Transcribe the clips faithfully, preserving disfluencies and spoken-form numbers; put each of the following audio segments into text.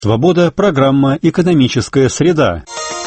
Свобода. Программа «Экономическая среда».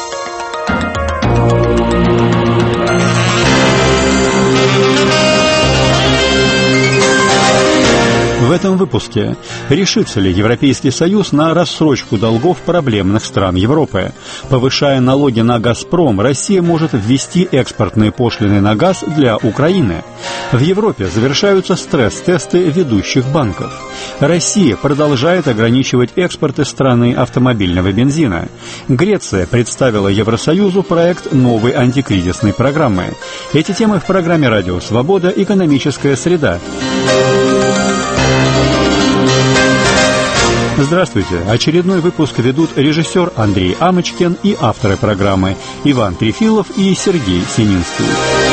В этом выпуске. Решится ли Европейский Союз на рассрочку долгов проблемных стран Европы? Повышая налоги на «Газпром», Россия может ввести экспортные пошлины на газ для Украины. В Европе завершаются стресс-тесты ведущих банков. Россия продолжает ограничивать экспорт из страны автомобильного бензина. Греция представила Евросоюзу проект новой антикризисной программы. Эти темы в программе «Радио Свобода. Экономическая среда». Здравствуйте! Очередной выпуск ведут режиссер Андрей Амочкин и авторы программы Иван Трефилов и Сергей Сининский.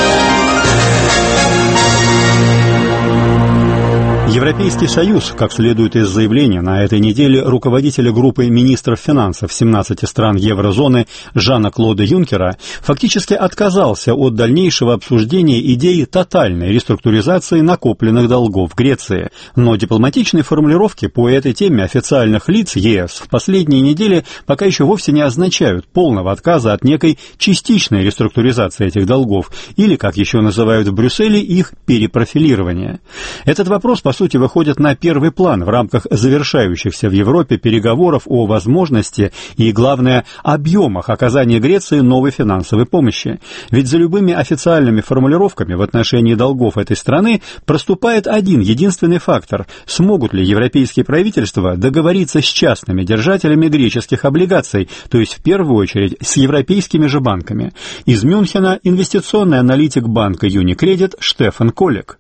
Европейский Союз, как следует из заявления на этой неделе руководителя группы министров финансов семнадцати стран еврозоны Жана-Клода Юнкера, фактически отказался от дальнейшего обсуждения идеи тотальной реструктуризации накопленных долгов Греции. Но дипломатичные формулировки по этой теме официальных лиц ЕС в последние недели пока еще вовсе не означают полного отказа от некой частичной реструктуризации этих долгов, или, как еще называют в Брюсселе, их перепрофилирования. Этот вопрос, по сути, выходит на первый план в рамках завершающихся в Европе переговоров о возможности и, главное, объемах оказания Греции новой финансовой помощи. Ведь за любыми официальными формулировками в отношении долгов этой страны проступает один единственный фактор – смогут ли европейские правительства договориться с частными держателями греческих облигаций, то есть в первую очередь с европейскими же банками. Из Мюнхена инвестиционный аналитик банка Unicredit Штефан Колек.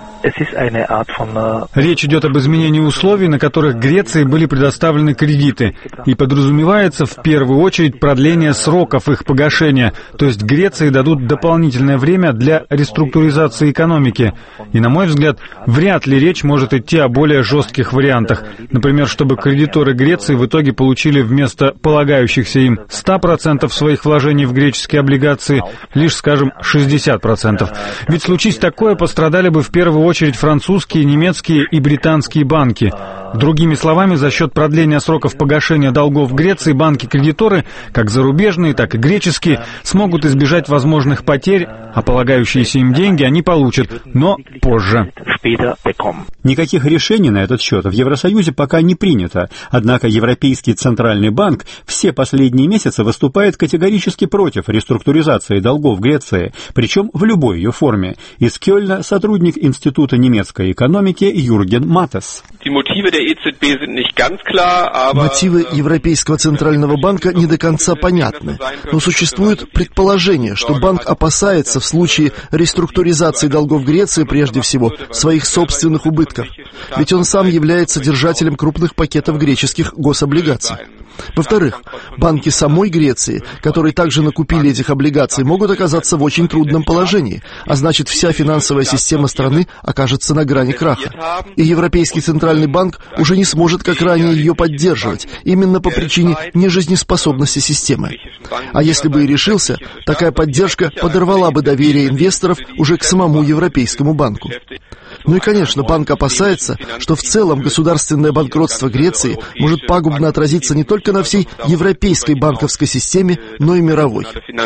Речь идет об изменении условий, на которых Греции были предоставлены кредиты, и подразумевается в первую очередь продление сроков их погашения, то есть Греции дадут дополнительное время для реструктуризации экономики. И, на мой взгляд, вряд ли речь может идти о более жестких вариантах. Например, чтобы кредиторы Греции в итоге получили вместо полагающихся им ста процентов своих вложений в греческие облигации лишь, скажем, шестьдесят процентов. Ведь случись такое, пострадали бы в первую очередь французские, немецкие и британские банки. Другими словами, за счет продления сроков погашения долгов Греции банки-кредиторы, как зарубежные, так и греческие, смогут избежать возможных потерь, а полагающиеся им деньги они получат, но позже. Никаких решений на этот счет в Евросоюзе пока не принято, однако Европейский Центральный банк все последние месяцы выступает категорически против реструктуризации долгов Греции, причем в любой ее форме. Из Кёльна сотрудник Института немецкой экономики Юрген Матес. Мотивы Европейского Центрального банка не до конца понятны, но существует предположение, что банк опасается в случае реструктуризации долгов Греции прежде всего своих собственных убытков, ведь он сам является держателем крупных пакетов греческих гособлигаций. Во-вторых, банки самой Греции, которые также накупили этих облигаций, могут оказаться в очень трудном положении, а значит, вся финансовая система страны окажется на грани краха. И Европейский Центральный банк уже не сможет, как ранее, ее поддерживать, именно по причине нежизнеспособности системы. А если бы и решился, такая поддержка подорвала бы доверие инвесторов уже к самому Европейскому банку. Ну и, конечно, банк опасается, что в целом государственное банкротство Греции может пагубно отразиться не только на всей европейской банковской системе, но и мировой.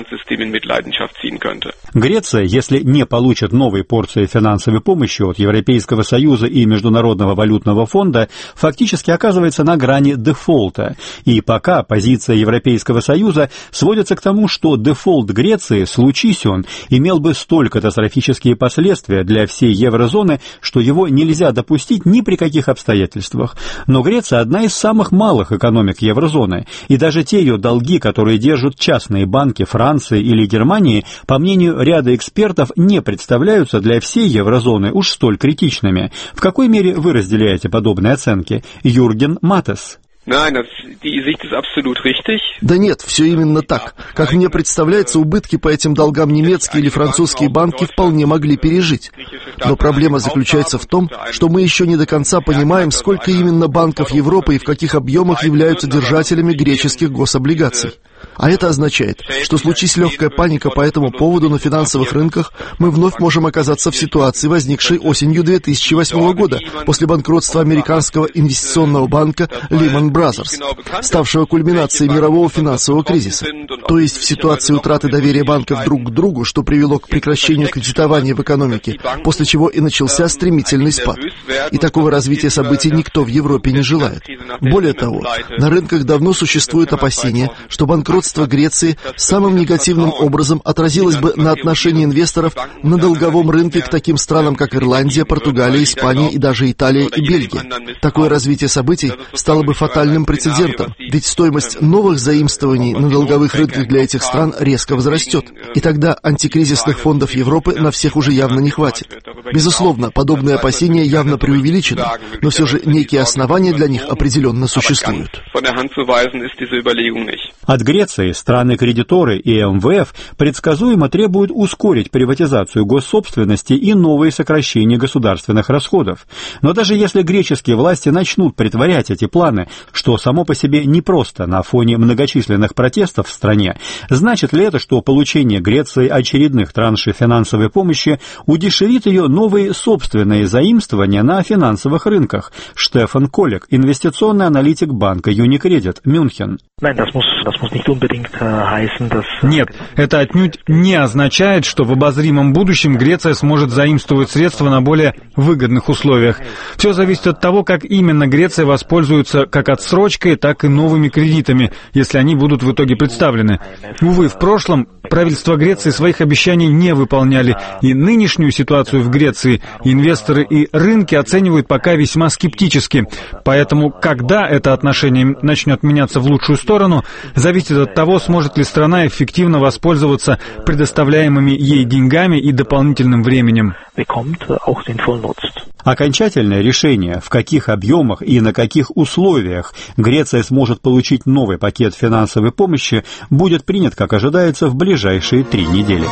Греция, если не получит новой порции финансовой помощи от Европейского Союза и Международного валютного фонда, фактически оказывается на грани дефолта. И пока позиция Европейского Союза сводится к тому, что дефолт Греции, случись он, имел бы столь катастрофические последствия для всей еврозоны, что его нельзя допустить ни при каких обстоятельствах. Но Греция одна из самых малых экономик еврозоны, и даже те ее долги, которые держат частные банки Франции или Германии, по мнению ряда экспертов, не представляются для всей еврозоны уж столь критичными. В какой мере вы разделяете подобные оценки? Юрген Матес. Да нет, все именно так. Как мне представляется, убытки по этим долгам немецкие или французские банки вполне могли пережить. Но проблема заключается в том, что мы еще не до конца понимаем, сколько именно банков Европы и в каких объемах являются держателями греческих гособлигаций. А это означает, что случись легкая паника по этому поводу на финансовых рынках, мы вновь можем оказаться в ситуации, возникшей осенью две тысячи восьмого года, после банкротства американского инвестиционного банка Lehman Brothers, ставшего кульминацией мирового финансового кризиса. То есть в ситуации утраты доверия банков друг к другу, что привело к прекращению кредитования в экономике, после чего и начался стремительный спад. И такого развития событий никто в Европе не желает. Более того, на рынках давно существует опасение, что банкротство Греции самым негативным образом отразилось бы на отношении инвесторов на долговом рынке к таким странам, как Ирландия, Португалия, Испания и даже Италия и Бельгия. Такое развитие событий стало бы фатальным прецедентом, ведь стоимость новых заимствований на долговых рынках для этих стран резко возрастет. И тогда антикризисных фондов Европы на всех уже явно не хватит. Безусловно, подобные опасения явно преувеличены, но все же некие основания для них определенно существуют. От Греции страны-кредиторы и эм вэ эф предсказуемо требуют ускорить приватизацию госсобственности и новые сокращения государственных расходов. Но даже если греческие власти начнут притворять эти планы, что само по себе непросто на фоне многочисленных протестов в стране, значит ли это, что получение Греции очередных траншей финансовой помощи удешевит ее новые собственные заимствования на финансовых рынках? Штефан Коллек, инвестиционный аналитик банка Unicredit, Мюнхен. Нет, это отнюдь не означает, что в обозримом будущем Греция сможет заимствовать средства на более выгодных условиях. Все зависит от того, как именно Греция воспользуется как отсрочкой, так и новыми кредитами, если они будут в итоге представлены. Увы, в прошлом правительство Греции своих обещаний не выполняли, и нынешнюю ситуацию в Греции инвесторы и рынки оценивают пока весьма скептически. Поэтому, когда это отношение начнет меняться в лучшую сторону, зависит от того, сможет ли страна эффективно воспользоваться предоставляемыми ей деньгами и дополнительным временем. Окончательное решение, в каких объемах и на каких условиях Греция сможет получить новый пакет финансовой помощи, будет принят, как ожидается, в ближайшие три недели.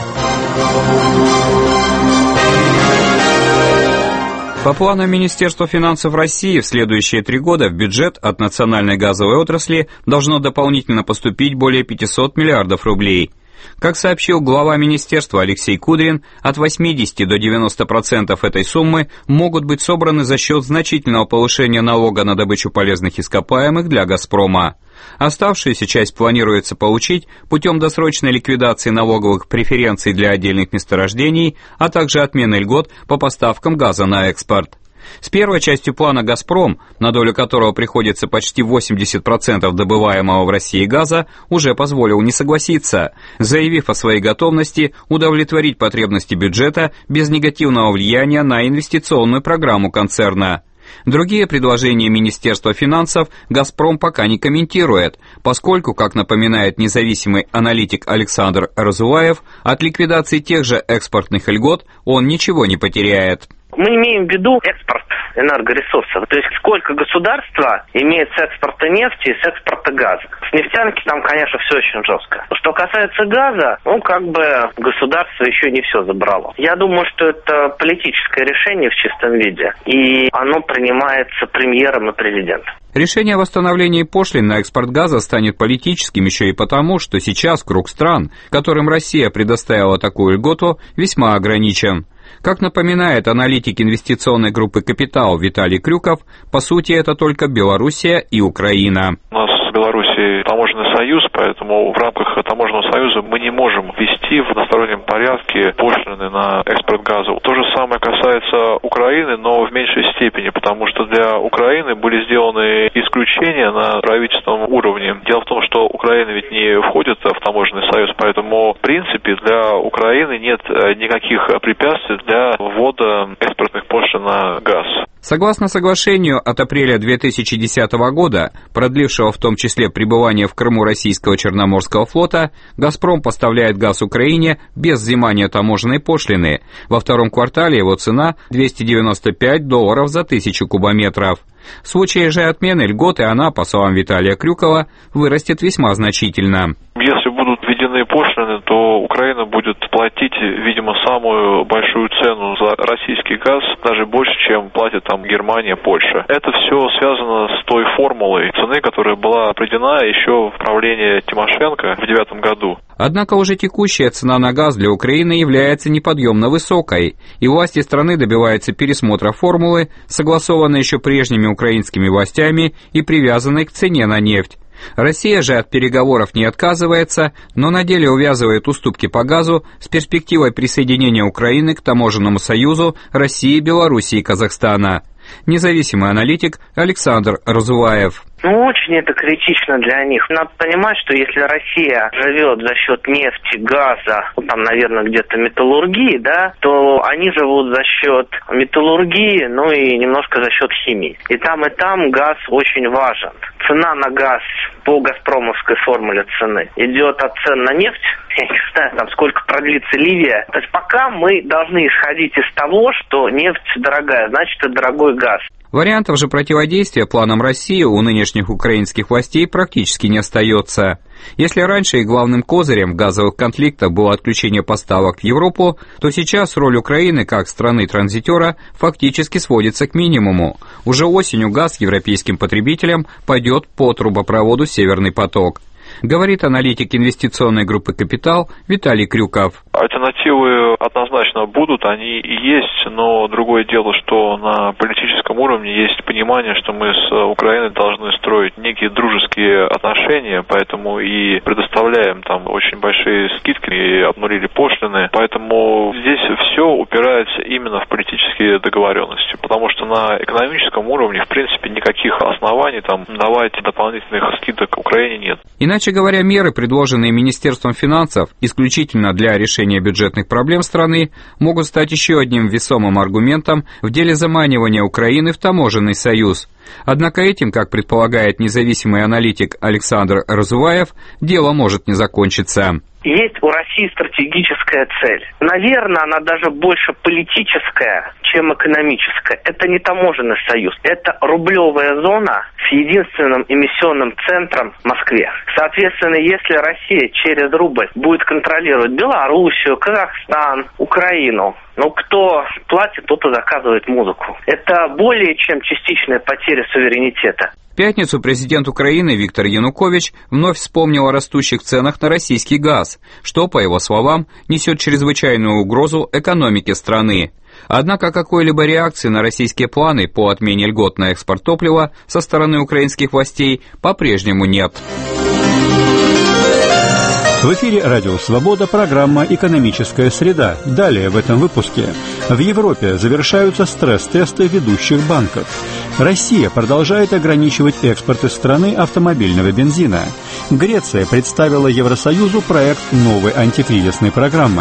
По планам Министерства финансов России в следующие три года в бюджет от национальной газовой отрасли должно дополнительно поступить более пятьсот миллиардов рублей. Как сообщил глава министерства Алексей Кудрин, от восьмидесяти до девяноста процентов этой суммы могут быть собраны за счет значительного повышения налога на добычу полезных ископаемых для «Газпрома». Оставшуюся часть планируется получить путем досрочной ликвидации налоговых преференций для отдельных месторождений, а также отмены льгот по поставкам газа на экспорт. С первой частью плана «Газпром», на долю которого приходится почти восемьдесят процентов добываемого в России газа, уже позволил не согласиться, заявив о своей готовности удовлетворить потребности бюджета без негативного влияния на инвестиционную программу концерна. Другие предложения Министерства финансов «Газпром» пока не комментирует, поскольку, как напоминает независимый аналитик Александр Разуваев, от ликвидации тех же экспортных льгот он ничего не потеряет. Мы имеем в виду экспорт энергоресурсов. То есть сколько государства имеет с экспорта нефти и с экспорта газа. С нефтянки там, конечно, все очень жестко. Что касается газа, ну, как бы государство еще не все забрало. Я думаю, что это политическое решение в чистом виде, и оно принимается премьером и президентом. Решение о восстановлении пошлин на экспорт газа станет политическим еще и потому, что сейчас круг стран, которым Россия предоставила такую льготу, весьма ограничен. Как напоминает аналитик инвестиционной группы «Капитал» Виталий Крюков, по сути это только Белоруссия и Украина. У нас с Белоруссией таможенный союз, поэтому в рамках таможенного союза мы не можем ввести в одностороннем порядке пошлины на экспорт газа. То же самое касается Украины, но в меньшей степени, потому что для Украины были сделаны исключения на правительственном уровне. Дело в том, что Украина ведь не входит в таможенный союз, поэтому в принципе для Украины нет никаких препятствий для ввода экспортных пошлин на газ. Согласно соглашению от апреля две тысячи десятого года, продлившего в том числе пребывание в Крыму российского Черноморского флота, «Газпром» поставляет газ Украине без взимания таможенной пошлины. Во втором квартале его цена двести девяносто пять долларов за тысячу кубометров. В случае же отмены льготы она, по словам Виталия Крюкова, вырастет весьма значительно. Если будут введены пошлины, то Украина будет платить, видимо, самую большую цену за российский газ, даже больше, чем платит там Германия, Польша. Это все связано с той формулой цены, которая была определена еще в правлении Тимошенко в девятом году. Однако уже текущая цена на газ для Украины является неподъемно высокой, и власти страны добиваются пересмотра формулы, согласованной еще прежними украинскими властями и привязанной к цене на нефть. Россия же от переговоров не отказывается, но на деле увязывает уступки по газу с перспективой присоединения Украины к таможенному союзу России, Белоруссии и Казахстана. Независимый аналитик Александр Разуваев. Ну, очень это критично для них. Надо понимать, что если Россия живет за счет нефти, газа, ну, там, наверное, где-то металлургии, да, то они живут за счет металлургии, ну и немножко за счет химии. И там, и там газ очень важен. Цена на газ по газпромовской формуле цены идет от цен на нефть. Я не знаю, там, сколько продлится Ливия. То есть пока мы должны исходить из того, что нефть дорогая, значит, это дорогой газ. Вариантов же противодействия планам России у нынешних украинских властей практически не остается. Если раньше их главным козырем газовых конфликтов было отключение поставок в Европу, то сейчас роль Украины как страны-транзитера фактически сводится к минимуму. Уже осенью газ европейским потребителям пойдет по трубопроводу «Северный поток», говорит аналитик инвестиционной группы «Капитал» Виталий Крюков. Альтернативы однозначно будут, они и есть, но другое дело, что на политическом уровне есть понимание, что мы с Украиной должны строить некие дружеские отношения, поэтому и предоставляем там очень большие скидки и обнулили пошлины, поэтому здесь все упирается именно в политические договоренности, потому что на экономическом уровне, в принципе, никаких оснований там давать дополнительных скидок Украине нет. Иначе говоря, меры, предложенные Министерством финансов исключительно для решения бюджетных проблем страны, могут стать еще одним весомым аргументом в деле заманивания Украины в таможенный союз. Однако этим, как предполагает независимый аналитик Александр Разуваев, дело может не закончиться. Есть у России стратегическая цель. Наверное, она даже больше политическая, чем экономическая. Это не таможенный союз. Это рублевая зона с единственным эмиссионным центром в Москве. Соответственно, если Россия через рубль будет контролировать Белоруссию, Казахстан, Украину, ну, кто платит, тот и заказывает музыку. Это более чем частичная потеря суверенитета. В пятницу президент Украины Виктор Янукович вновь вспомнил о растущих ценах на российский газ, что, по его словам, несет чрезвычайную угрозу экономике страны. Однако какой-либо реакции на российские планы по отмене льгот на экспорт топлива со стороны украинских властей по-прежнему нет. В эфире «Радио Свобода», программа «Экономическая среда». Далее в этом выпуске. В Европе завершаются стресс-тесты ведущих банков. Россия продолжает ограничивать экспорт из страны автомобильного бензина. Греция представила Евросоюзу проект новой антикризисной программы.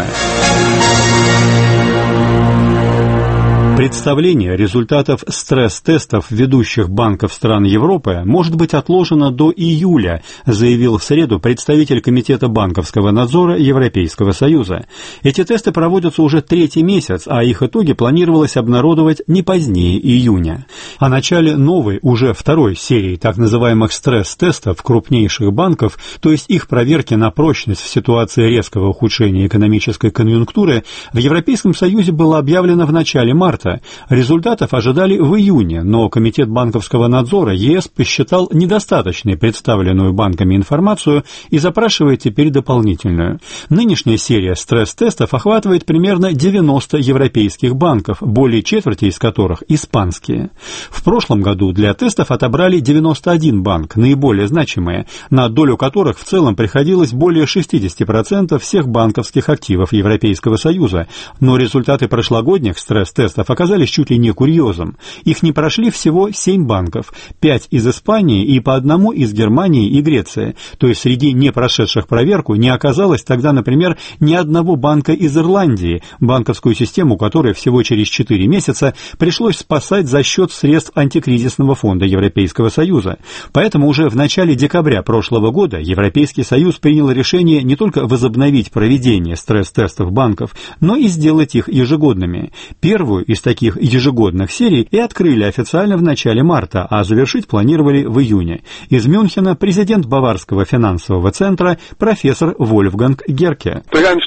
Представление результатов стресс-тестов ведущих банков стран Европы может быть отложено до июля, заявил в среду представитель Комитета банковского надзора Европейского Союза. Эти тесты проводятся уже третий месяц, а их итоги планировалось обнародовать не позднее июня. О начале новой, уже второй серии так называемых стресс-тестов крупнейших банков, то есть их проверки на прочность в ситуации резкого ухудшения экономической конъюнктуры, в Европейском Союзе было объявлено в начале марта. Результатов ожидали в июне, но Комитет банковского надзора ЕС посчитал недостаточной представленную банками информацию и запрашивает теперь дополнительную. Нынешняя серия стресс-тестов охватывает примерно девяносто европейских банков, более четверти из которых испанские. В прошлом году для тестов отобрали девяносто один банк, наиболее значимые, на долю которых в целом приходилось более шестьдесят процентов всех банковских активов Европейского Союза, но результаты прошлогодних стресс-тестов оказались чуть ли не курьезом. Их не прошли всего семь банков, пять из Испании и по одному из Германии и Греции. То есть среди не прошедших проверку не оказалось тогда, например, ни одного банка из Ирландии, банковскую систему которой всего через четыре месяца пришлось спасать за счет средств антикризисного фонда Европейского Союза. Поэтому уже в начале декабря прошлого года Европейский Союз принял решение не только возобновить проведение стресс-тестов банков, но и сделать их ежегодными. Первую из таких ежегодных серий и открыли официально в начале марта, а завершить планировали в июне. Из Мюнхена президент Баварского финансового центра профессор Вольфганг Герке.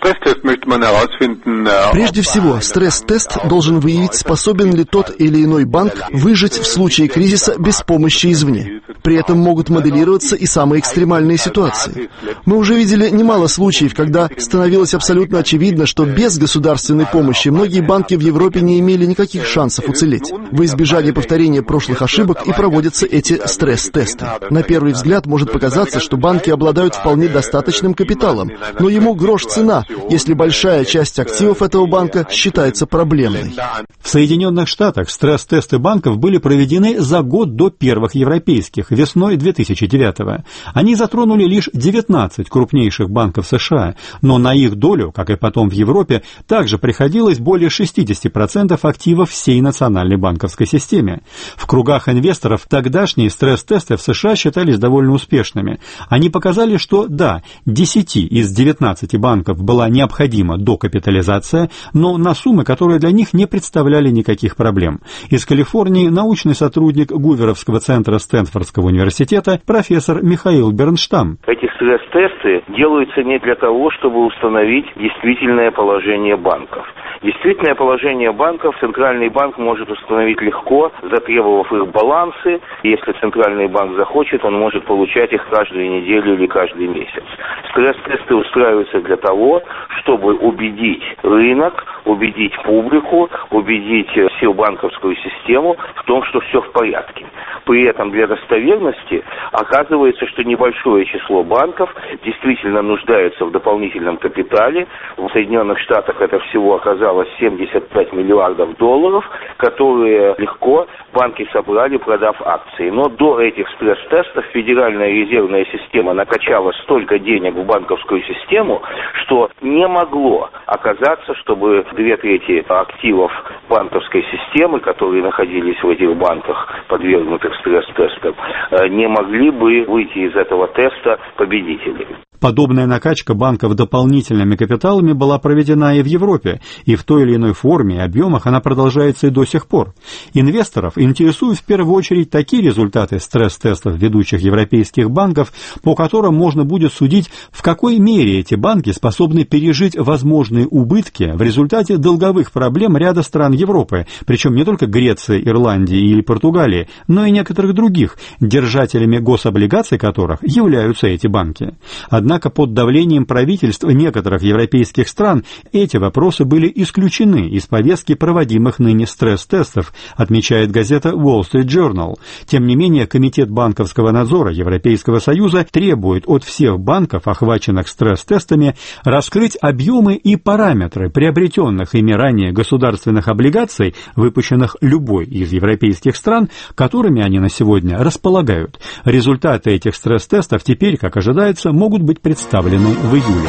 Прежде всего, стресс-тест должен выявить, способен ли тот или иной банк выжить в случае кризиса без помощи извне. При этом могут моделироваться и самые экстремальные ситуации. Мы уже видели немало случаев, когда становилось абсолютно очевидно, что без государственной помощи многие банки в Европе не имели никаких шансов уцелеть. Во избежание повторения прошлых ошибок и проводятся эти стресс-тесты. На первый взгляд может показаться, что банки обладают вполне достаточным капиталом, но ему грош цена, если большая часть активов этого банка считается проблемной. В Соединенных Штатах стресс-тесты банков были проведены за год до первых европейских, весной две тысячи девятого. Они затронули лишь девятнадцать крупнейших банков США, но на их долю, как и потом в Европе, также приходилось более шестьдесят процентов активов всей национальной банковской системе. В кругах инвесторов тогдашние стресс-тесты в США считались довольно успешными. Они показали, что да, десяти из девятнадцати банков была необходима докапитализация, но на суммы, которые для них не представляли никаких проблем. Из Калифорнии научный сотрудник Гуверовского центра Стэнфордского университета профессор Михаил Бернштам. Эти стресс-тесты делаются не для того, чтобы установить действительное положение банков. Действительное положение банков Центральный банк может установить легко, затребовав их балансы. Если Центральный банк захочет, он может получать их каждую неделю или каждый месяц. Стресс-тесты устраиваются для того, чтобы убедить рынок, убедить публику, убедить всю банковскую систему в том, что все в порядке. При этом для достоверности оказывается, что небольшое число банков действительно нуждается в дополнительном капитале. В Соединенных Штатах это всего оказалось семьдесят пять миллиардов долларов, которые легко банки собрали, продав акции. Но до этих стресс-тестов Федеральная резервная система накачала столько денег в банковскую систему, что не могло оказаться, чтобы две трети активов банковской системы, которые находились в этих банках, подвергнутых стресс-тестам, не могли бы выйти из этого теста победителями. Подобная накачка банков дополнительными капиталами была проведена и в Европе, и в той или иной форме и объемах она продолжается и до сих пор. Инвесторов интересуют в первую очередь такие результаты стресс-тестов ведущих европейских банков, по которым можно будет судить, в какой мере эти банки способны пережить возможные убытки в результате долговых проблем ряда стран Европы, причем не только Греции, Ирландии или Португалии, но и некоторых других, держателями гособлигаций которых являются эти банки. Однако под давлением правительств некоторых европейских стран эти вопросы были исключены из повестки проводимых ныне стресс-тестов, отмечает газета Wall Street Journal. Тем не менее, Комитет банковского надзора Европейского Союза требует от всех банков, охваченных стресс-тестами, раскрыть объемы и параметры приобретенных ими ранее государственных облигаций, выпущенных любой из европейских стран, которыми они на сегодня располагают. Результаты этих стресс-тестов теперь, как ожидается, могут быть представлены в июле.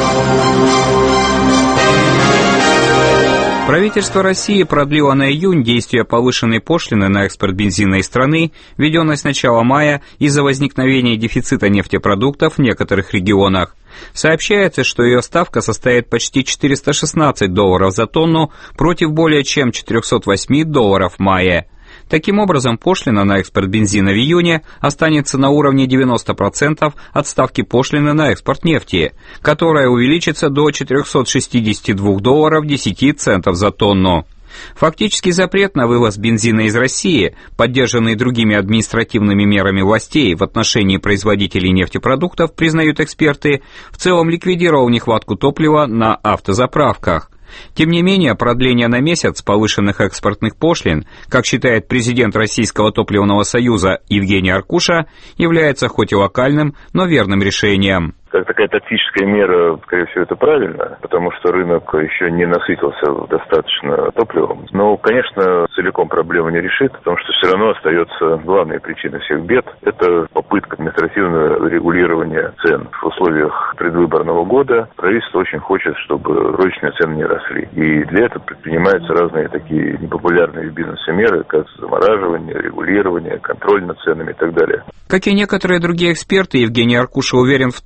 Правительство России продлило на июнь действие повышенной пошлины на экспорт бензина из страны, введенной с начала мая из-за возникновения дефицита нефтепродуктов в некоторых регионах. Сообщается, что ее ставка составит почти четыреста шестнадцать долларов за тонну против более чем четыреста восемь долларов в мае. Таким образом, пошлина на экспорт бензина в июне останется на уровне девяносто процентов от ставки пошлины на экспорт нефти, которая увеличится до четыреста шестьдесят два доллара десять центов за тонну. Фактический запрет на вывоз бензина из России, поддержанный другими административными мерами властей в отношении производителей нефтепродуктов, признают эксперты, в целом ликвидировал нехватку топлива на автозаправках. Тем не менее, продление на месяц повышенных экспортных пошлин, как считает президент Российского топливного союза Евгений Аркуша, является хоть и локальным, но верным решением. Как такая тактическая мера, скорее всего, это правильно, потому что рынок еще не насытился достаточно топливом. Но, конечно, целиком проблему не решит, потому что все равно остается главной причиной всех бед. Это попытка административного регулирования цен. В условиях предвыборного года правительство очень хочет, чтобы розничные цены не росли. И для этого предпринимаются разные такие непопулярные в бизнесе меры, как замораживание, регулирование, контроль над ценами и так далее. Как и некоторые другие эксперты, Евгений Аркуша уверен в том, что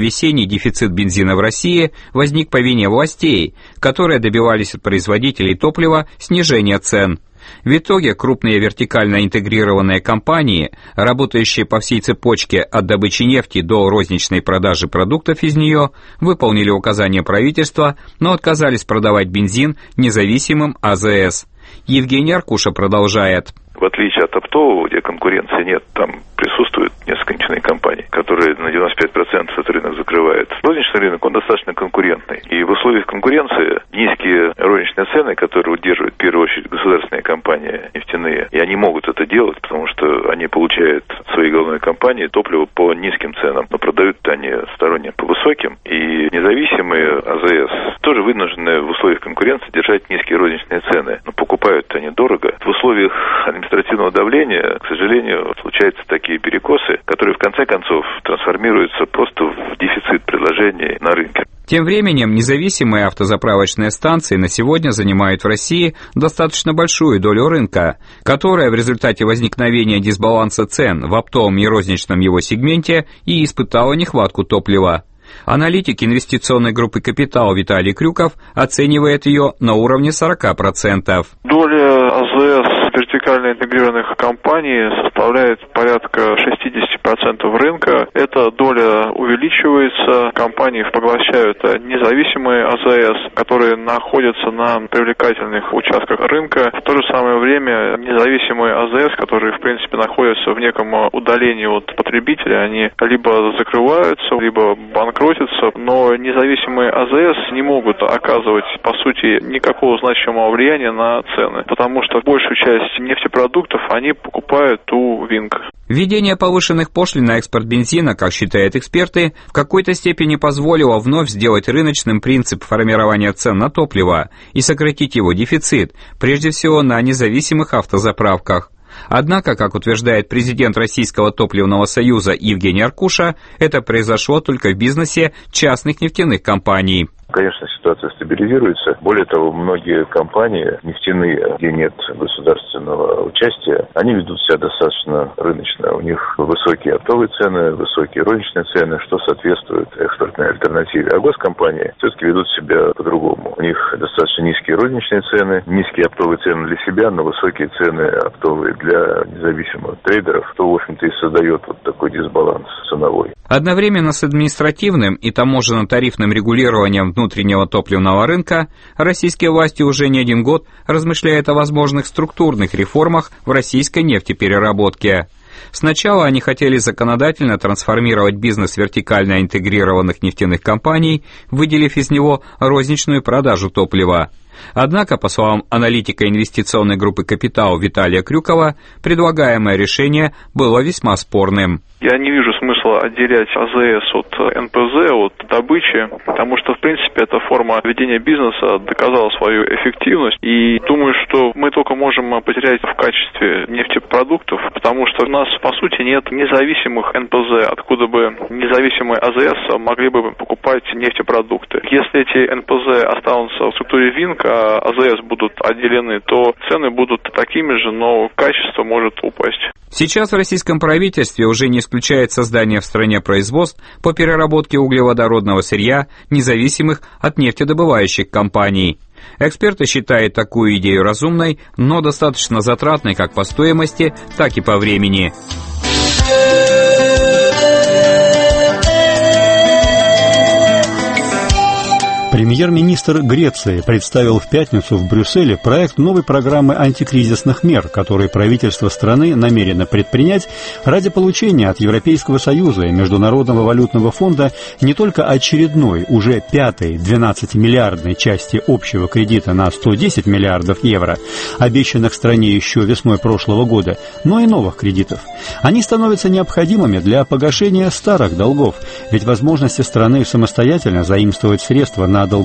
весенний дефицит бензина в России возник по вине властей, которые добивались от производителей топлива снижения цен. В итоге крупные вертикально интегрированные компании, работающие по всей цепочке от добычи нефти до розничной продажи продуктов из нее, выполнили указания правительства, но отказались продавать бензин независимым А Зэ Эс. Евгений Аркуша продолжает. В отличие от оптового, где конкуренции нет, там присутствуют несколько нефтяных компаний, которые на девяносто пять процентов этот рынок закрывают. Розничный рынок, он достаточно конкурентный. И в условиях конкуренции низкие розничные цены, которые удерживают в первую очередь государственные компании нефтяные, и они могут это делать, потому что они получают от своей головной компании топливо по низким ценам, но продают они сторонним по высоким. И независимые А Зэ Эс тоже вынуждены в условиях конкуренции держать низкие розничные цены, но покупают они дорого. В условиях административного давления, к сожалению, случаются такие перекосы, которые в конце концов трансформируются просто в дефицит предложений на рынке. Тем временем независимые автозаправочные станции на сегодня занимают в России достаточно большую долю рынка, которая в результате возникновения дисбаланса цен в оптовом и розничном его сегменте и испытала нехватку топлива. Аналитик инвестиционной группы «Капитал» Виталий Крюков оценивает ее на уровне сорок процентов. Доля А Зэ Эс вертикально интегрированных компаний составляет порядка шестьдесят процентов рынка. Эта доля увеличивается. Компании поглощают независимые А Зэ Эс, которые находятся на привлекательных участках рынка. В то же самое время независимые А Зэ Эс, которые в принципе находятся в неком удалении от потребителя, они либо закрываются, либо банкротятся, но независимые А Зэ Эс не могут оказывать по сути никакого значимого влияния на цены, потому что большую часть нефтепродуктов они покупают у Винк. Введение повышенных пошлин на экспорт бензина, как считают эксперты, в какой-то степени позволило вновь сделать рыночным принцип формирования цен на топливо и сократить его дефицит, прежде всего на независимых автозаправках. Однако, как утверждает президент Российского топливного союза Евгений Аркуша, это произошло только в бизнесе частных нефтяных компаний. Конечно, ситуация стабилизируется. Более того, многие компании нефтяные, где нет государственного участия, они ведут себя достаточно рыночно. У них высокие оптовые цены, высокие розничные цены, что соответствует экспортной альтернативе. А госкомпании все-таки ведут себя по-другому. У них достаточно низкие розничные цены, низкие оптовые цены для себя, но высокие цены оптовые для независимых трейдеров, что, в общем-то, и создает вот такой дисбаланс ценовой. Одновременно с административным и таможенно-тарифным регулированием внутреннего топливного рынка российские власти уже не один год размышляют о возможных структурных реформах в российской нефтепереработке. Сначала они хотели законодательно трансформировать бизнес вертикально интегрированных нефтяных компаний, выделив из него розничную продажу топлива. Однако, по словам аналитика инвестиционной группы «Капитал» Виталия Крюкова, предлагаемое решение было весьма спорным. Я не вижу смысла отделять А Зэ Эс от Эн Пэ Зэ, от добычи, потому что, в принципе, эта форма ведения бизнеса доказала свою эффективность. И думаю, что мы только можем потерять в качестве нефтепродуктов, потому что у нас, по сути, нет независимых Эн Пэ Зэ, откуда бы независимые А Зэ Эс могли бы покупать нефтепродукты. Если эти Эн Пэ Зэ останутся в структуре Винк, а А Зэ Эс будут отделены, то цены будут такими же, но качество может упасть. Сейчас в российском правительстве уже не исключает создание в стране производств по переработке углеводородного сырья, независимых от нефтедобывающих компаний. Эксперты считают такую идею разумной, но достаточно затратной как по стоимости, так и по времени. Премьер-министр Греции представил в пятницу в Брюсселе проект новой программы антикризисных мер, которые правительство страны намерено предпринять ради получения от Европейского Союза и Международного валютного фонда не только очередной, уже пятой двенадцатимиллиардной части общего кредита на сто десять миллиардов евро, обещанных стране еще весной прошлого года, но и новых кредитов. Они становятся необходимыми для погашения старых долгов, ведь возможности страны самостоятельно заимствовать средства на долговые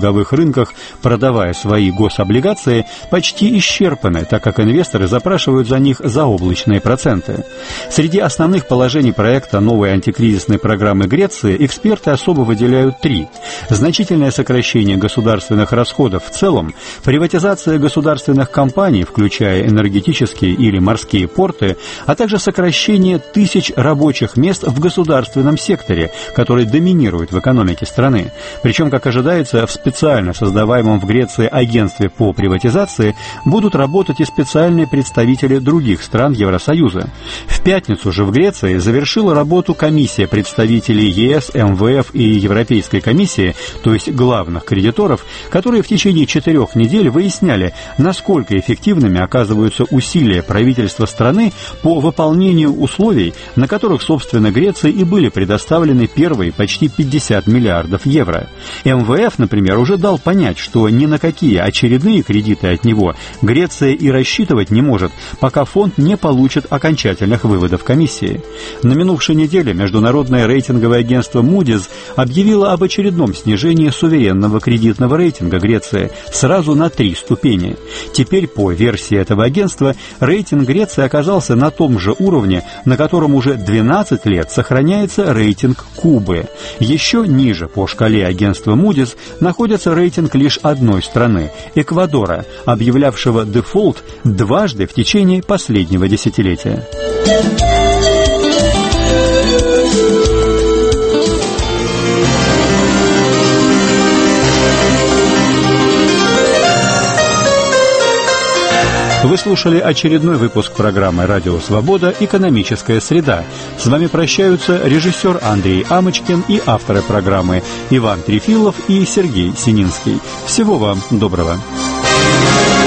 долговых рынках, продавая свои гособлигации, почти исчерпаны, так как инвесторы запрашивают за них заоблачные проценты. Среди основных положений проекта новой антикризисной программы Греции эксперты особо выделяют три. Значительное сокращение государственных расходов в целом, приватизация государственных компаний, включая энергетические или морские порты, а также сокращение тысяч рабочих мест в государственном секторе, который доминирует в экономике страны. Причем, как ожидается, в специально создаваемом в Греции агентстве по приватизации будут работать и специальные представители других стран Евросоюза. В пятницу же в Греции завершила работу комиссия представителей ЕС, эм вэ эф и Европейской комиссии, то есть главных кредиторов, которые в течение четырех недель выясняли, насколько эффективными оказываются усилия правительства страны по выполнению условий, на которых, собственно, Греции и были предоставлены первые почти пятьдесят миллиардов евро. эм вэ эф, например, уже дал понять, что ни на какие очередные кредиты от него Греция и рассчитывать не может, пока фонд не получит окончательных выводов комиссии. На минувшей неделе международное рейтинговое агентство Moody's объявило об очередном снижении суверенного кредитного рейтинга Греции сразу на три ступени. Теперь, по версии этого агентства, рейтинг Греции оказался на том же уровне, на котором уже двенадцать лет сохраняется рейтинг Кубы. Еще ниже по шкале агентства Moody's находится рейтинг лишь одной страны – Эквадора, объявлявшего дефолт дважды в течение последнего десятилетия. Вы слушали очередной выпуск программы «Радио Свобода. Экономическая среда». С вами прощаются режиссер Андрей Амочкин и авторы программы Иван Трефилов и Сергей Сининский. Всего вам доброго.